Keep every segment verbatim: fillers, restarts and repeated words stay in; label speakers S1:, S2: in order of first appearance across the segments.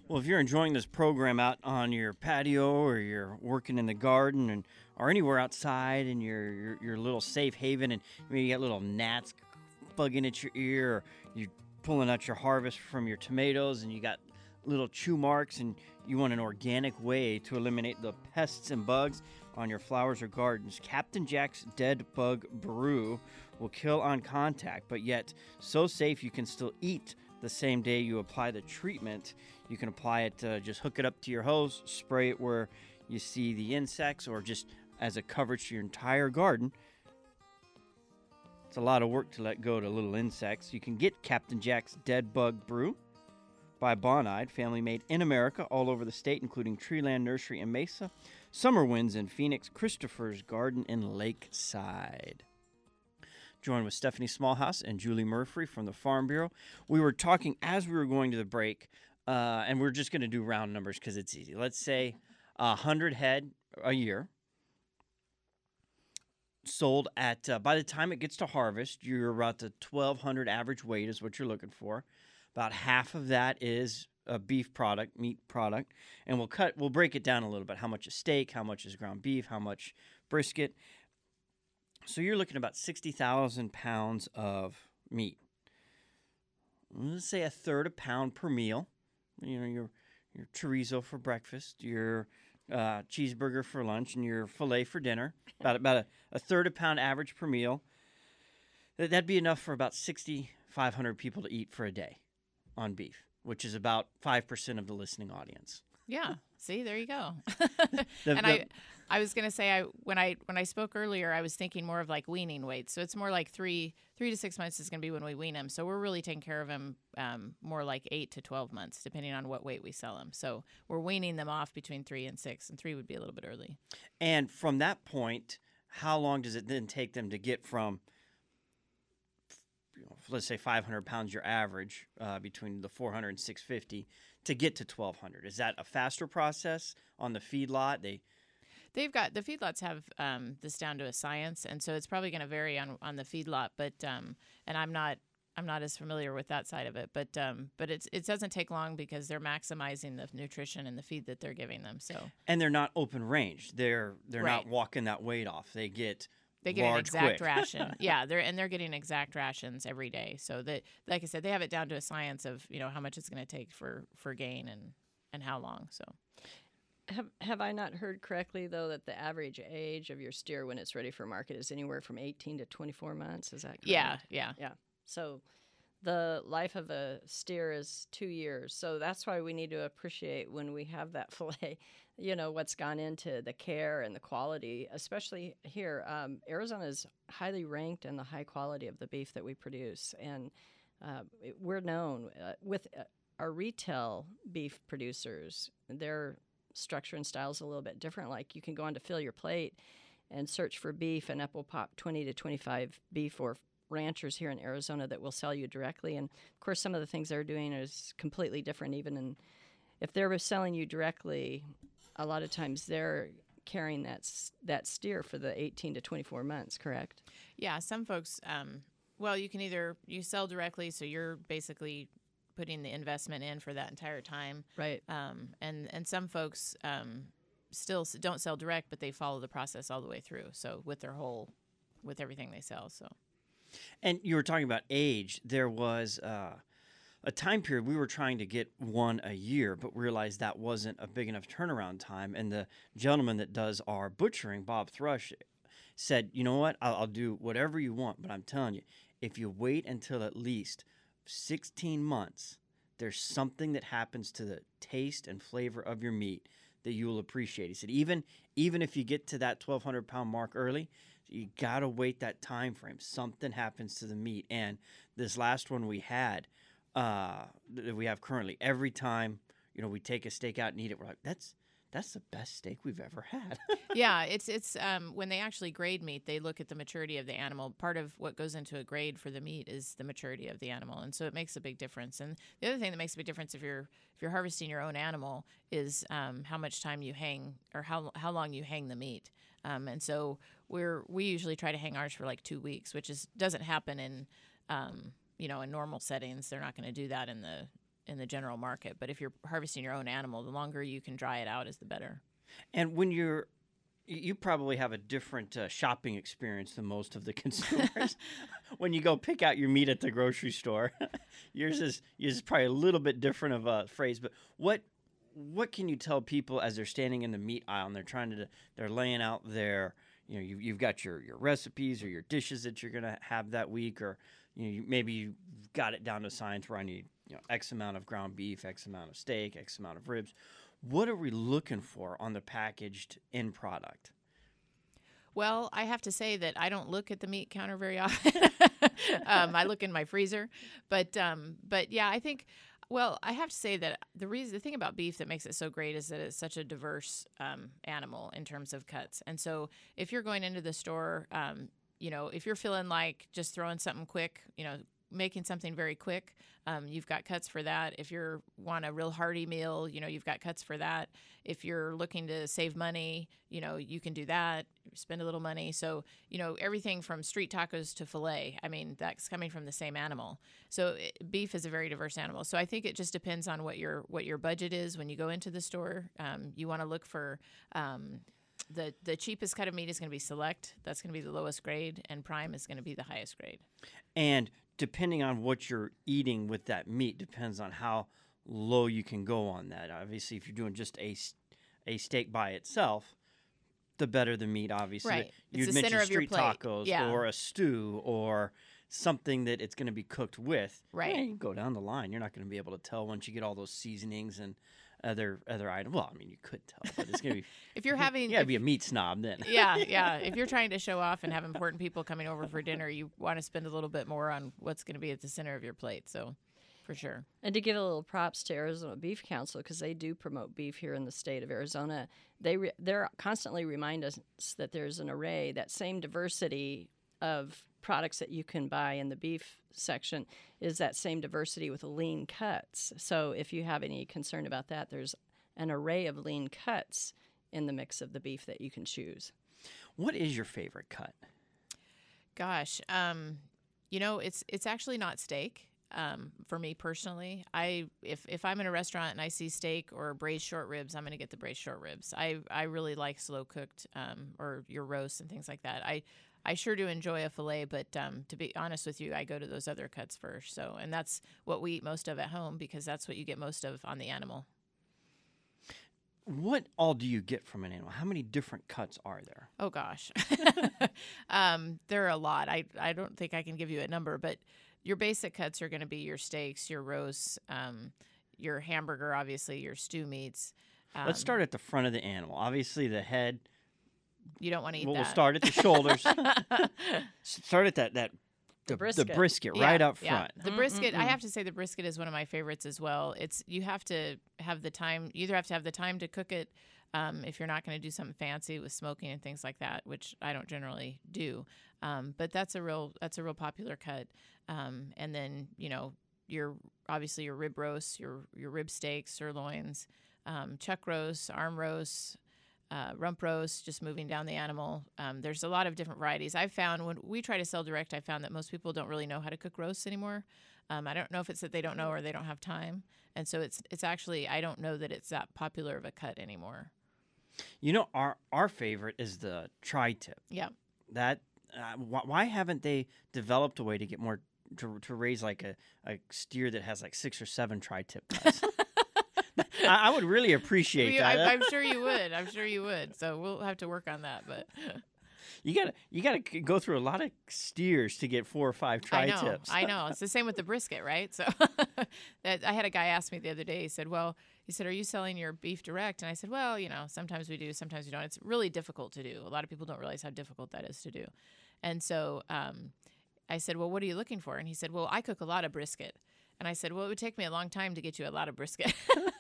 S1: Well, if you're enjoying this program out on your patio or you're working in the garden and or anywhere outside in your, your, your little safe haven and maybe you got little gnats bugging at your ear or you're pulling out your harvest from your tomatoes and you got little chew marks and you want an organic way to eliminate the pests and bugs on your flowers or gardens, Captain Jack's Dead Bug Brew will kill on contact, but yet so safe you can still eat the same day you apply the treatment. You can apply it, uh, just hook it up to your hose, spray it where you see the insects or just as a coverage to your entire garden. It's a lot of work to let go to little insects. You can get Captain Jack's Dead Bug Brew by Bonide, family made in America, all over the state, including Treeland Nursery in Mesa, Summer Winds in Phoenix, Christopher's Garden in Lakeside. Joined with Stephanie Smallhouse and Julie Murphy from the Farm Bureau. We were talking as we were going to the break, uh, and we're just going to do round numbers because it's easy. Let's say one hundred head a year sold at, uh, by the time it gets to harvest, you're about the twelve hundred average weight is what you're looking for. About half of that is a beef product, meat product, and we'll cut, we'll break it down a little bit. How much is steak? How much is ground beef? How much brisket? So you're looking at about sixty thousand pounds of meat. Let's say a third a pound per meal. You know, your your chorizo for breakfast, your uh, cheeseburger for lunch, and your filet for dinner. About about a, a third a pound average per meal. That'd be enough for about sixty-five hundred people to eat for a day on beef, which is about five percent of the listening audience.
S2: Yeah. See, there you go.
S1: The-
S2: and
S1: the-
S2: I, I was gonna say, I when I when I spoke earlier, I was thinking more of like weaning weight. So it's more like three three to six months is gonna be when we wean them. So we're really taking care of them um, more like eight to twelve months, depending on what weight we sell them. So we're weaning them off between three and six, and three would be a little bit early.
S1: And from that point, how long does it then take them to get from, you know, let's say five hundred pounds, your average, uh, between the four hundred and six fifty, to get to twelve hundred? Is that a faster process on the feedlot? They
S2: They've got the feedlots have um, this down to a science, and so it's probably going to vary on on the feedlot. But um, and I'm not I'm not as familiar with that side of it, but um, but it's it doesn't take long because they're maximizing the nutrition and the feed that they're giving them. So
S1: and they're not open range. They're they're
S2: Right.
S1: not walking that weight off. They get
S2: they get an
S1: large
S2: exact
S1: quick.
S2: ration. Yeah, they're and they're getting exact rations every day. So that, like I said, they have it down to a science of you know how much it's going to take for for gain and and how long. So.
S3: Have have I not heard correctly, though, that the average age of your steer when it's ready for market is anywhere from eighteen to twenty-four months? Is that correct?
S2: Yeah, yeah.
S3: Yeah. So the life of a steer is two years. So that's why we need to appreciate when we have that fillet, you know, what's gone into the care and the quality, especially here. Um, Arizona is highly ranked in the high quality of the beef that we produce. And uh, it- we're known uh, with uh, our retail beef producers, they're structure and style is a little bit different. Like you can go on to Fill Your Plate and search for beef, and up will pop twenty to twenty-five beef or ranchers here in Arizona that will sell you directly. And of course, some of the things they're doing is completely different. Even in, if they're selling you directly, a lot of times they're carrying that s- that steer for the eighteen to twenty-four months. Correct?
S2: Yeah, some folks. Um, well, you can either you sell directly, so you're basically putting the investment in for that entire time,
S3: Right.
S2: um, and and some folks um, still s- don't sell direct, but they follow the process all the way through. So with their whole, with everything they sell. So
S1: And you were talking about age. There was uh, a time period we were trying to get one a year, but realized that wasn't a big enough turnaround time. And the gentleman that does our butchering, Bob Thrush, said, "You know what? I'll, I'll do whatever you want, but I'm telling you, if you wait until at least sixteen months, there's something that happens to the taste and flavor of your meat that you will appreciate." He said, even even if you get to that twelve hundred pound mark early, you got to wait that time frame. Something happens to the meat. And this last one we had, uh, that we have currently, every time, you know, we take a steak out and eat it, we're like, that's that's the best steak we've ever had.
S2: yeah, it's it's um, when they actually grade meat, they look at the maturity of the animal. Part of what goes into a grade for the meat is the maturity of the animal, and so it makes a big difference. And the other thing that makes a big difference if you're if you're harvesting your own animal is um, how much time you hang or how how long you hang the meat. Um, and so we're we usually try to hang ours for like two weeks, which is doesn't happen in um, you know in normal settings. They're not going to do that in the in the general market. But if you're harvesting your own animal, the longer you can dry it out is the better.
S1: And when you're, you probably have a different uh, shopping experience than most of the consumers. When you go pick out your meat at the grocery store, yours is yours is probably a little bit different of a phrase. But what what can you tell people as they're standing in the meat aisle and they're trying to they're laying out their, you know, you, you've got your, your recipes or your dishes that you're gonna have that week, or you know, you, maybe you've got it down to science where I need, you know, X amount of ground beef, X amount of steak, X amount of ribs. What are we looking for on the packaged end product?
S2: Well, I have to say that I don't look at the meat counter very often. um, I look in my freezer, but um, but yeah, I think. Well, I have to say that the reason, the thing about beef that makes it so great is that it's such a diverse um, animal in terms of cuts. And so, if you're going into the store, um, you know, if you're feeling like just throwing something quick, you know, making something very quick, um, you've got cuts for that. If you want a real hearty meal, you know, you've got cuts for that. If you're looking to save money, you know, you can do that, spend a little money. So, you know, everything from street tacos to filet, I mean, that's coming from the same animal. So it, beef is a very diverse animal. So I think it just depends on what your what your budget is when you go into the store. Um, you want to look for um, the, the cheapest cut of meat is going to be select. That's going to be the lowest grade, and prime is going to be the highest grade.
S1: And depending on what you're eating with that meat depends on how low you can go on that. Obviously, if you're doing just a, a steak by itself, the better the meat, obviously.
S2: Right.
S1: You'd
S2: It's the
S1: mentioned
S2: center of your
S1: street
S2: plate.
S1: tacos
S2: Yeah.
S1: or a stew or something that it's going to be cooked with.
S2: Right.
S1: Yeah, you can go down the line. You're not going to be able to tell once you get all those seasonings and other other items. Well, I mean, you could tell, but it's going to be...
S2: If you're having...
S1: You got to
S2: if-
S1: be a meat snob then.
S2: yeah, yeah. If you're trying to show off and have important people coming over for dinner, you want to spend a little bit more on what's going to be at the center of your plate. So, for sure.
S3: And to give a little props to Arizona Beef Council, because they do promote beef here in the state of Arizona, they re- they're constantly remind us that there's an array, that same diversity of products that you can buy in the beef section is that same diversity with lean cuts. So if you have any concern about that, there's an array of lean cuts in the mix of the beef that you can choose.
S1: What is your favorite cut?
S2: Gosh, um, you know, it's it's actually not steak. Um, for me personally, I if if I'm in a restaurant and I see steak or braised short ribs, I'm going to get the braised short ribs. I I really like slow cooked um, or your roasts and things like that. I I sure do enjoy a fillet, but um, to be honest with you, I go to those other cuts first. So, and that's what we eat most of at home because that's what you get most of on the animal.
S1: What all do you get from an animal? How many different cuts are there?
S2: Oh gosh, um, there are a lot. I I don't think I can give you a number, but your basic cuts are going to be your steaks, your roasts, um, your hamburger, obviously your stew meats. Um,
S1: Let's start at the front of the animal. Obviously, the head.
S2: You don't want to eat
S1: We'll,
S2: that.
S1: we'll start at the shoulders. S- start at that that the, the brisket,
S3: brisket.
S1: right up
S2: yeah.
S1: front.
S2: The brisket, I have to say, the brisket is one of my favorites as well. It's you have to have the time. You either have to have the time to cook it, um, if you're not going to do something fancy with smoking and things like that, which I don't generally do. Um, but that's a real that's a real popular cut. Um, and then you know your obviously your rib roasts, your your rib steaks, sirloins, um, chuck roasts, arm roasts. Uh, rump roast, just moving down the animal. Um, there's a lot of different varieties. I've found when we try to sell direct, I found that most people don't really know how to cook roasts anymore. Um, I don't know if it's that they don't know or they don't have time. And so it's it's actually, I don't know that it's that popular of a cut anymore.
S1: You know, our our favorite is the tri-tip.
S2: Yeah.
S1: That uh, wh- why haven't they developed a way to get more to, to raise like a, a steer that has like six or seven tri-tip cuts? I, I would really appreciate
S2: We-
S1: that.
S2: I, I'm sure you would. I'm sure you would. So we'll have to work on that. But
S1: You gotta you gotta c- go through a lot of steers to get four or five
S2: I know,
S1: tri-tips.
S2: I know. It's the same with the brisket, right? So that, I had a guy ask me the other day. He said, "Well, he said, are you selling your beef direct?" And I said, "Well, you know, sometimes we do, sometimes we don't. It's really difficult to do. A lot of people don't realize how difficult that is to do." And so um, I said, "Well, what are you looking for?" And he said, "Well, I cook a lot of brisket." And I said, "Well, it would take me a long time to get you a lot of brisket."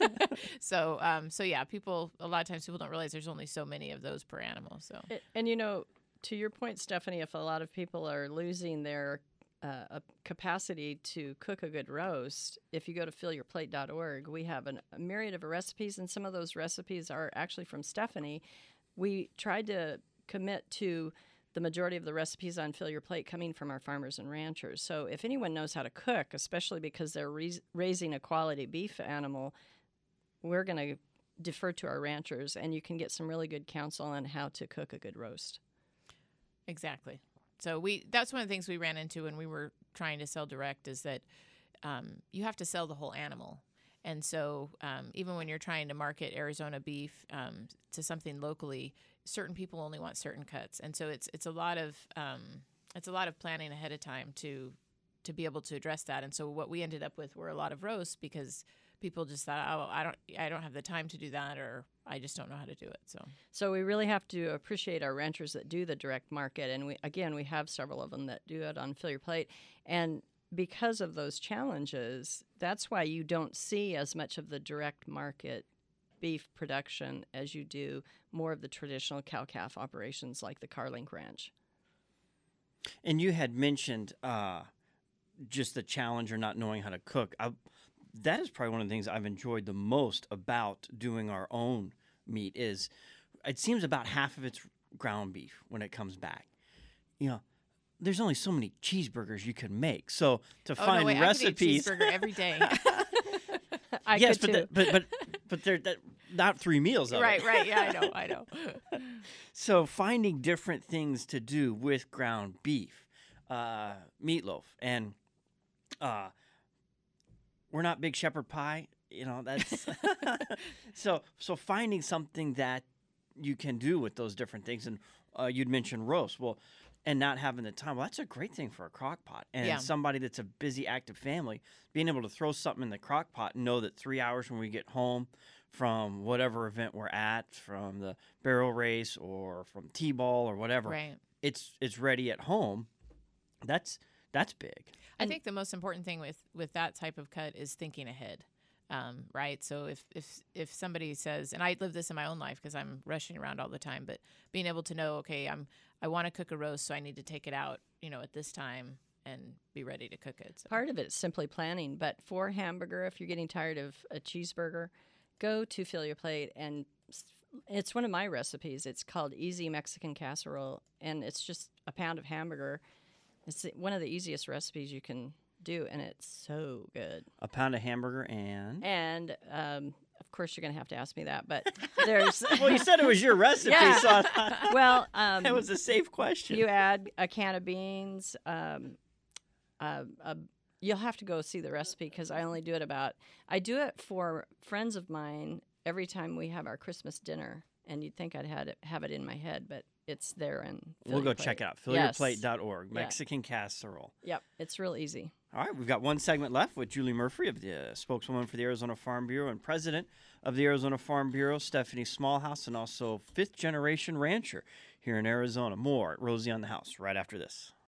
S2: so, um, so yeah, people a lot of times people don't realize there's only so many of those per animal. So,
S3: And, and you know, to your point, Stephanie, if a lot of people are losing their uh, a capacity to cook a good roast, if you go to fill your plate dot org, we have an, a myriad of recipes, and some of those recipes are actually from Stephanie. We tried to commit to the majority of the recipes on Fill Your Plate coming from our farmers and ranchers. So if anyone knows how to cook, especially because they're rais- raising a quality beef animal, we're going to defer to our ranchers, and you can get some really good counsel on how to cook a good roast.
S2: Exactly. So we that's one of the things we ran into when we were trying to sell direct is that um, you have to sell the whole animal. And so um, even when you're trying to market Arizona beef um, to something locally, certain people only want certain cuts. And so it's it's a lot of um, it's a lot of planning ahead of time to to be able to address that. And so what we ended up with were a lot of roasts because people just thought, oh, I don't I don't have the time to do that, or I just don't know how to do it. So
S3: So we really have to appreciate our ranchers that do the direct market. And we again, we have several of them that do it on Fill Your Plate. And because of those challenges, that's why you don't see as much of the direct market beef production as you do more of the traditional cow-calf operations like the Carlink Ranch.
S1: And you had mentioned uh, just the challenge or not knowing how to cook. I, that is probably one of the things I've enjoyed the most about doing our own meat is it seems about half of it's ground beef when it comes back. You know, there's only so many cheeseburgers you can make. So to
S2: oh,
S1: find
S2: no, wait,
S1: recipes,
S2: I could eat cheeseburger every day.
S3: I
S1: yes,
S3: could
S1: but,
S3: too.
S1: the, but but but they're that, not three meals of
S2: right,
S1: it.
S2: right. Yeah, I know, I know.
S1: So finding different things to do with ground beef, uh, meatloaf, and uh, we're not big shepherd pie. You know, that's so so finding something that you can do with those different things. And uh, you'd mentioned roast. Well, and not having the time. Well, that's a great thing for a crock pot. And
S2: Yeah.
S1: somebody that's a busy, active family, being able to throw something in the crock pot and know that three hours when we get home from whatever event we're at, from the barrel race or from T-ball or whatever,
S2: Right.
S1: it's it's ready at home. That's that's big.
S2: I
S3: And-
S2: think the most important thing with, with that type of cut is thinking ahead, um, right? So if, if if somebody says, and I live this in my own life because I'm rushing around all the time, but being able to know, okay, I'm I want to cook a roast, so I need to take it out, you know, at this time and be ready to cook it. So.
S3: Part of it is simply planning, but for hamburger, if you're getting tired of a cheeseburger, go to Fill Your Plate, and s- it's one of my recipes. It's called Easy Mexican Casserole, and it's just a pound of hamburger. It's the- one of the easiest recipes you can do, and it's so good.
S1: A pound of hamburger and
S3: And um, of course, you're going to have to ask me that, but there's
S1: well, you said it was your recipe,
S3: Yeah.
S1: so I-
S3: well, um,
S1: that was a safe question.
S3: you add a can of beans. Um, uh, a, you'll have to go see the recipe because I only do it about. I do it for friends of mine every time we have our Christmas dinner, and you'd think I'd had it, have it in my head, but it's there. And
S1: We'll go check it out. fill your plate dot org,
S3: Yeah.
S1: Mexican casserole.
S3: Yep, it's real easy.
S1: All right, we've got one segment left with Julie Murphy, of the uh, spokeswoman for the Arizona Farm Bureau and president of the Arizona Farm Bureau, Stephanie Smallhouse, and also fifth generation rancher here in Arizona. More at Rosie on the House right after this.